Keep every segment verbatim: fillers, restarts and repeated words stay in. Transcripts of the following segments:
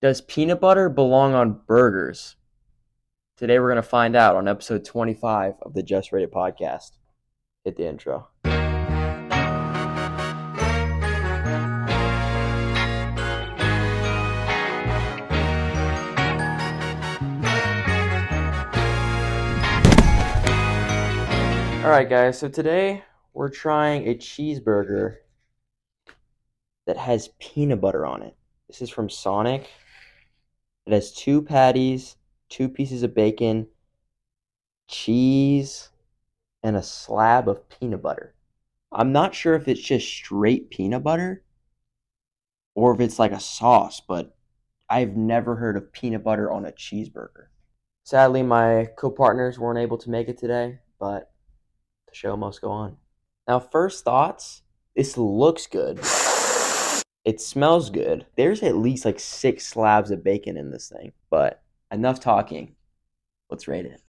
Does peanut butter belong on burgers? Today we're going to find out on episode twenty-five of the Just Rated podcast. Hit the intro. Alright guys, so today we're trying a cheeseburger that has peanut butter on it. This is from Sonic. It has two patties, two pieces of bacon, cheese, and a slab of peanut butter. I'm not sure if it's just straight peanut butter or if it's like a sauce, but I've never heard of peanut butter on a cheeseburger. Sadly, my co-partners weren't able to make it today, but the show must go on. Now, first thoughts, this looks good. It smells good. There's at least like six slabs of bacon in this thing, but enough talking. Let's rate it.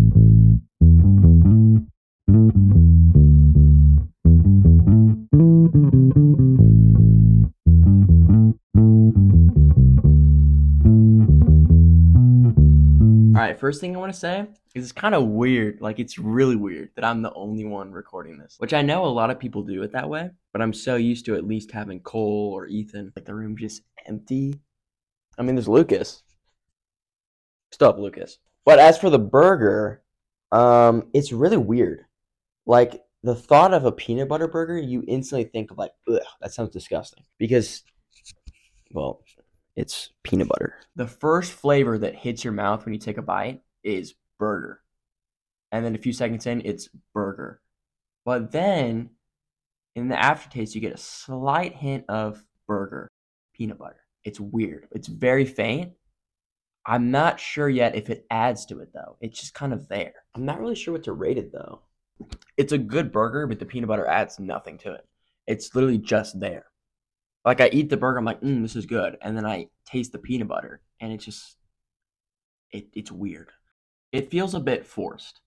Alright, first thing I want to say is it's kind of weird. Like, it's really weird that I'm the only one recording this. Which I know a lot of people do it that way, but I'm so used to at least having Cole or Ethan. Like, the room just empty. I mean, there's Lucas. Stop, Lucas. But as for the burger, um, it's really weird. Like, the thought of a peanut butter burger, you instantly think of like, ugh, that sounds disgusting. Because, well, it's peanut butter. The first flavor that hits your mouth when you take a bite is burger. And then a few seconds in, it's burger. But then, in the aftertaste, you get a slight hint of burger, peanut butter. It's weird. It's very faint. I'm not sure yet if it adds to it, though. It's just kind of there. I'm not really sure what to rate it, though. It's a good burger, but the peanut butter adds nothing to it. It's literally just there. Like, I eat the burger, I'm like, mm, this is good. And then I taste the peanut butter, and it's just, it, it's weird. It feels a bit forced.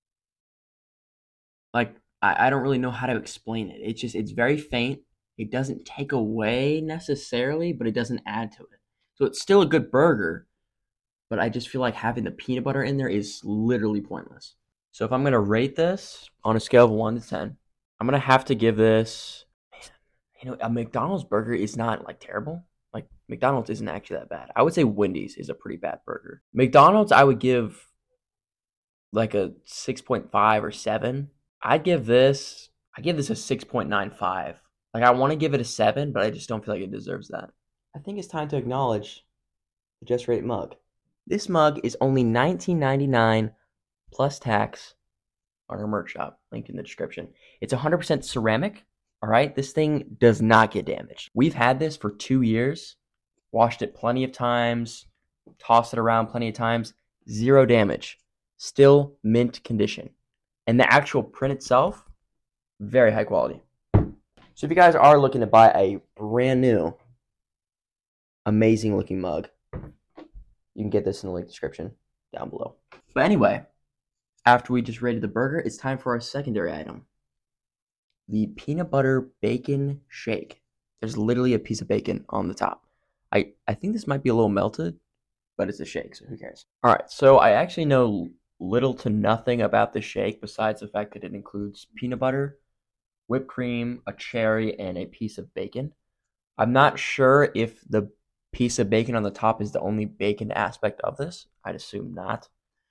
Like, I, I don't really know how to explain it. It's just, it's very faint. It doesn't take away necessarily, but it doesn't add to it. So it's still a good burger, but I just feel like having the peanut butter in there is literally pointless. So if I'm going to rate this on a scale of one to ten, I'm going to have to give this, man, you know, a McDonald's burger is not like terrible. Like, McDonald's isn't actually that bad. I would say Wendy's is a pretty bad burger. McDonald's, I would give like a six point five or seven. I'd give this, I give this a six point nine five. Like, I want to give it a seven, but I just don't feel like it deserves that. I think it's time to acknowledge the Just Rate mug. This mug is only nineteen ninety-nine plus tax on our merch shop, linked in the description. It's one hundred percent ceramic, all right? This thing does not get damaged. We've had this for two years, washed it plenty of times, tossed it around plenty of times, zero damage. Still mint condition. And the actual print itself, very high quality. So if you guys are looking to buy a brand new, amazing looking mug, you can get this in the link description down below. But anyway, after we just rated the burger, it's time for our secondary item. The peanut butter bacon shake. There's literally a piece of bacon on the top. I, I think this might be a little melted, but it's a shake, so who cares? Alright, so I actually know little to nothing about the shake besides the fact that it includes peanut butter, whipped cream, a cherry, and a piece of bacon. I'm not sure if the piece of bacon on the top is the only bacon aspect of this. I'd assume not.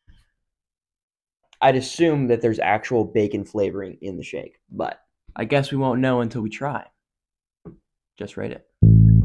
I'd assume that there's actual bacon flavoring in the shake, but I guess we won't know until we try. Just rate it.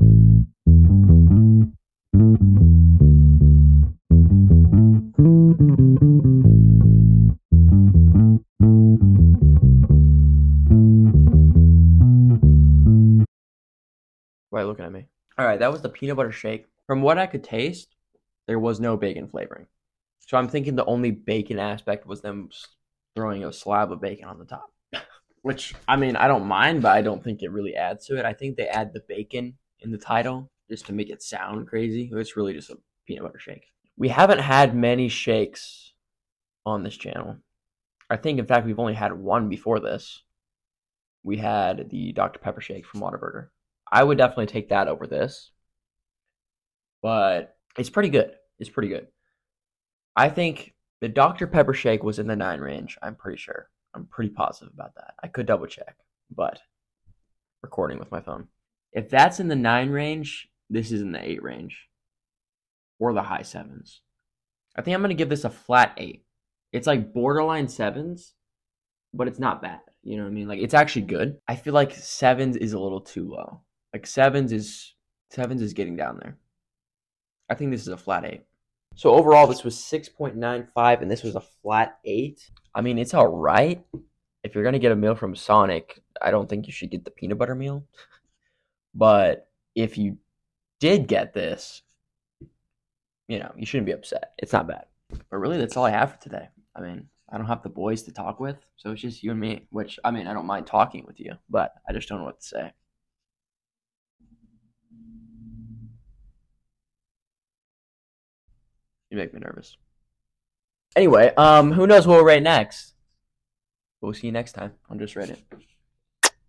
Why are you looking at me? Alright, that was the peanut butter shake. From what I could taste, there was no bacon flavoring. So I'm thinking the only bacon aspect was them throwing a slab of bacon on the top. Which, I mean, I don't mind, but I don't think it really adds to it. I think they add the bacon in the title just to make it sound crazy. It's really just a peanut butter shake. We haven't had many shakes on this channel. I think, in fact, we've only had one before this. We had the Doctor Pepper shake from Whataburger. I would definitely take that over this. but it's pretty good. It's pretty good. I think the Doctor Pepper shake was in the nine range. I'm pretty sure. I'm pretty positive about that. I could double check, but recording with my phone. If that's in the nine range, this is in the eight range or the high sevens. I think I'm going to give this a flat eight. It's like borderline sevens, but it's not bad. You know what I mean? Like it's actually good. I feel like sevens is a little too low. Like sevens is sevens is getting down there. I think this is a flat eight. So overall, this was six point nine five, and this was a flat eight. I mean, it's all right. If you're gonna get a meal from Sonic, I don't think you should get the peanut butter meal. But if you did get this, you know, you shouldn't be upset. It's not bad. But really, that's all I have for today. I mean, I don't have the boys to talk with, so it's just you and me, which, I mean, I don't mind talking with you, but I just don't know what to say. You make me nervous. Anyway, um, who knows what we'll rate next? We'll see you next time on Just Reddit.